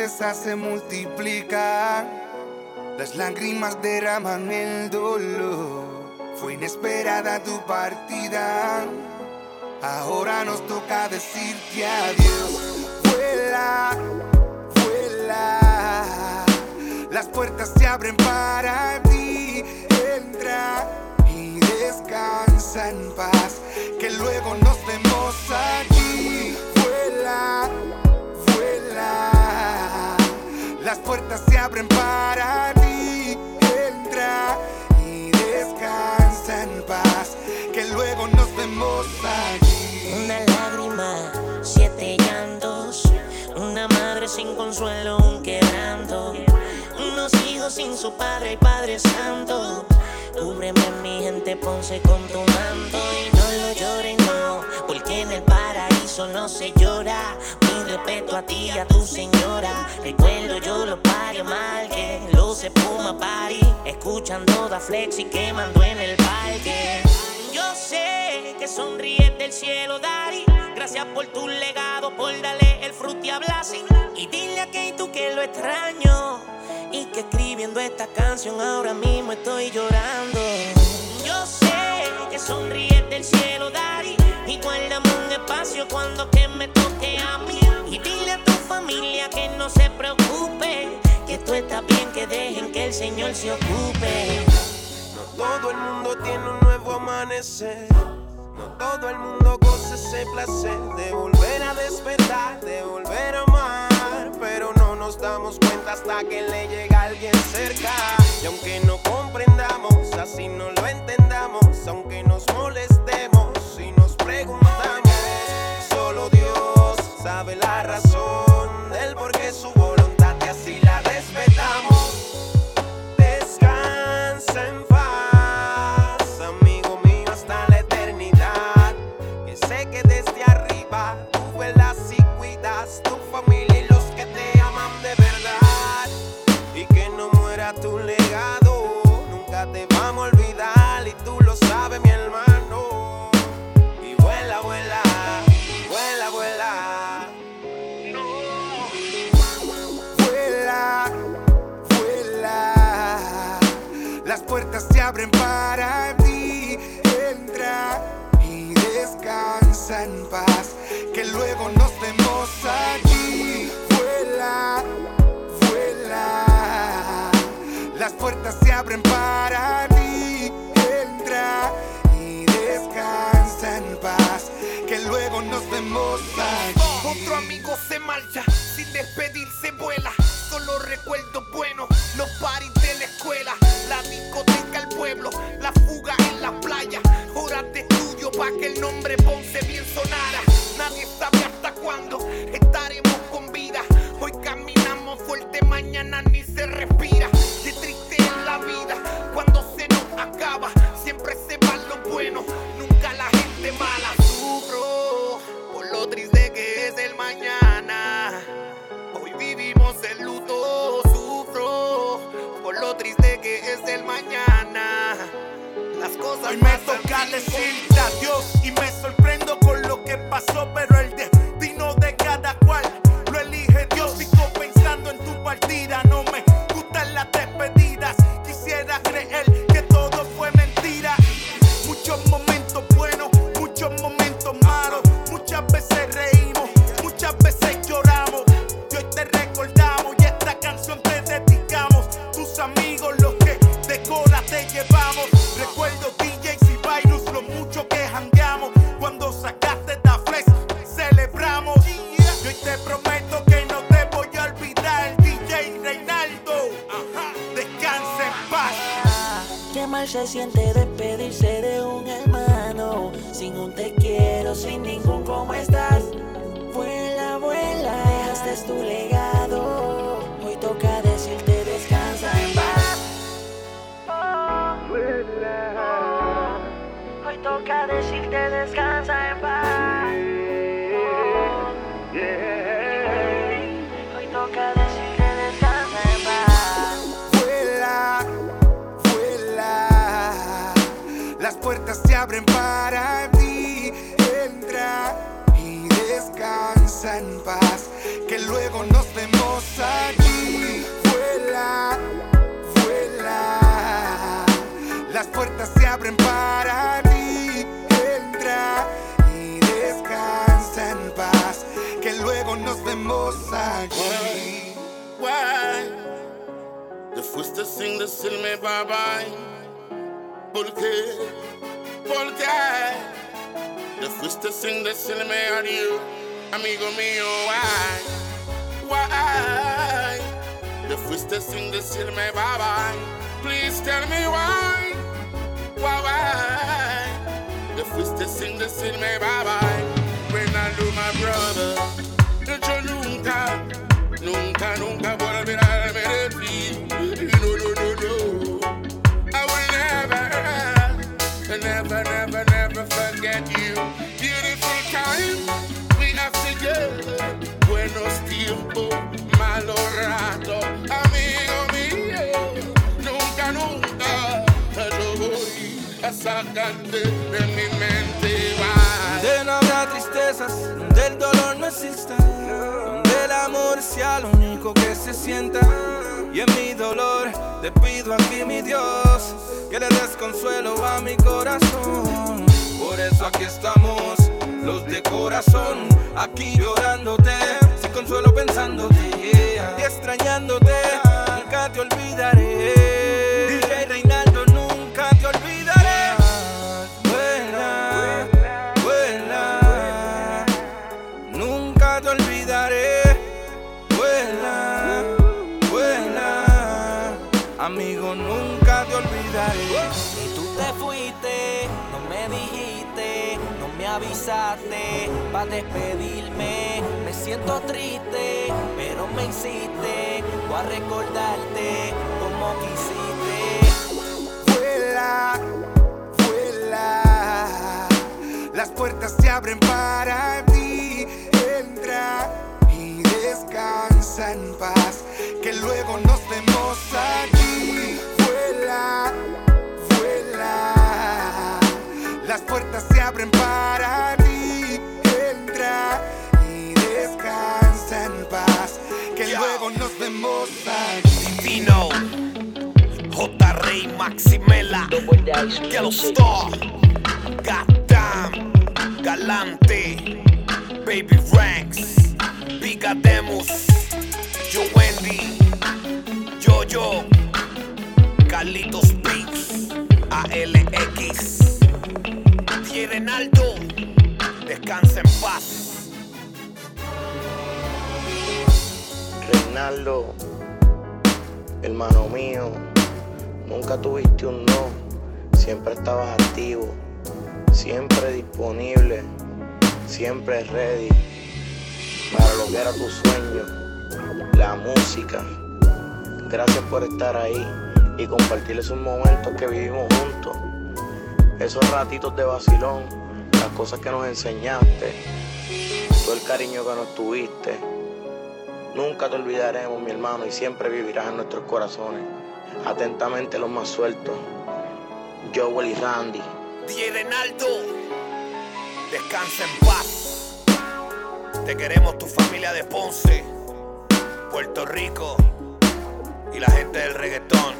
tristeza se multiplica, las lágrimas derraman el dolor. Fue inesperada tu partida, ahora nos toca decirte adiós. Vuela, vuela, las puertas se abren para ti. Entra y descansa en paz, que luego nos vemos aquí. Vuela, vuela, las puertas se abren para ti. Entra y descansa en paz, que luego nos vemos aquí. Una lágrima, 7 llantos, una madre sin consuelo, un quebranto, unos hijos sin su padre y Padre Santo. Cúbreme, mi gente, ponce con tu manto y no lo lloren, no, porque en el paraíso no se llora. Mi respeto a ti y a tu señora. Recuerdo yo los parios mal que los Espuma Party, escuchando Da Flex y quemando en el parque. Yo sé que sonríes del cielo, Daddy. Gracias por tu legado, por darle el frutti a Blasi. Y dile a Keito que lo extraño y que escribiendo esta canción ahora mismo estoy llorando. Yo sé que sonríes del cielo, Daddy, y guárdame un espacio cuando que me toque a mí. Y dile a tu familia que no se preocupe, que tú estás bien, que dejen que el Señor se ocupe. No todo el mundo tiene un nuevo amanecer, no todo el mundo goza ese placer de volver a despertar, de volver a amar, pero no nos damos cuenta hasta que le llega alguien cerca. Y aunque no comprendamos, así no lo entendamos, aunque nos molestemos y nos preguntamos, solo Dios sabe la razón del por qué su voluntad y así la respetamos. Descansa en paz, amigo mío, hasta la eternidad. Que sé que desde arriba tú vuelas y cuidas tu familia y los que te aman de verdad. Y que no muera tu legado, nunca te vamos a olvidar y tú lo sabes, mi hermano. Y vuela, vuela, vuela, vuela. Vuela, vuela, las puertas se abren para ti. Entra y descansa en paz, que luego nos vemos aquí. Vuela, vuela, las puertas se abren para ti. Entra y descansa en paz, que luego nos vemos aquí. Otro amigo se marcha, sin despedirse vuela. Solo recuerdo bueno, los paris de la escuela, la discoteca, el pueblo, la fuga en la playa, horas de estudio pa' que el nombre Ponce bien sonara. Nadie sabe hasta cuándo estaremos con vida. Hoy caminamos fuerte, mañana ni se respira. Qué triste es la vida cuando se nos acaba. Siempre se va lo bueno, nunca la gente mala. Sufro por lo triste que es el mañana. Hoy vivimos el luto. Sufro por lo triste que es el mañana. Las cosas hoy me toca decirte adiós y me sorprendo con lo que pasó, pero el destino de cada cual lo elige Dios. Sigo pensando en tu partida, no me gustan las despedidas. Quisiera creer que todo fue mentira. Muchos momentos buenos, muchos momentos malos. Muchas veces reímos, muchas veces lloramos. Y hoy te recordamos y esta canción te dedicamos. Tus amigos, los que de cola te llevamos. Recuerdo DJs y Virus, lo mucho que jangueamos. Cuando sacaste Da Flex, celebramos. Y hoy te prometo que no te voy a olvidar. DJ Reinaldo, descansa en paz. Qué mal se siente despedirse de un hermano, sin un te quiero, sin ningún cómo estás. Vuela, vuela, dejaste tu legado. Hoy toca decirte descansa en paz. Hoy toca decirte descansa en paz. Hoy toca decirte descansa en paz. Vuela, vuela, las puertas se abren para ti. Entra y descansa en paz, que luego nos vemos allí. Vuela, vuela, las puertas se abren para ti. Entra y descansa en paz, que luego nos vemos allí. Why? Te fuiste sin decirme bye bye. ¿Por qué? ¿Por qué? Te fuiste sin decirme adiós, amigo mío. Why? Why? Te fuiste sin decirme bye bye. Please tell me why. Why? Te fuiste sin decirme bye bye. Reynaldo, my brother, yo nunca volveré de ti. No. I will never forget you. Beautiful time we have together. Buenos tiempos, malos ratos, amigo mío. Nunca yo voy a sacarte de mi mente. Donde no habrá tristezas, donde el dolor no exista, donde el amor sea lo único que se sienta. Y en mi dolor te pido aquí, mi Dios, que le des consuelo a mi corazón. Por eso aquí estamos, los de corazón, aquí llorándote, sin consuelo pensándote y extrañándote. Nunca te olvidaré, DJ Reynaldo, nunca te olvidaré. Vuela, vuela, nunca te olvidaré. Vuela, vuela, amigo, nunca te olvidaré. Y tú te fuiste, no me dijiste, no me avisaste pa' despedirme. Me siento triste, pero me hiciste, voy a recordarte como quisiste. Vuela, vuela, las puertas se abren para ti. Entra y descansa en paz, que luego nos vemos allí. Vuela, vuela, las puertas se abren para ti. Entra y descansa en paz, que luego nos vemos allí. Divino, J. Rey, Maximela, Yellow Star, Goddamn, Galante, Baby Ranks, Bigademus, Joe Wendy, Yo-Yo, Carlitos Beats, ALX, DJ Reynaldo, descansa en paz. Reynaldo, hermano mío, nunca tuviste un no, siempre estabas activo, siempre disponible, siempre ready para lo que era tu sueño, la música. Gracias por estar ahí y compartir esos momentos que vivimos juntos, esos ratitos de vacilón, las cosas que nos enseñaste, todo el cariño que nos tuviste. Nunca te olvidaremos, mi hermano, y siempre vivirás en nuestros corazones. Atentamente, los más sueltos, Joel y Randy. DJ Reynaldo, descansa en paz. Te queremos, tu familia de Ponce, Puerto Rico y la gente del reggaetón.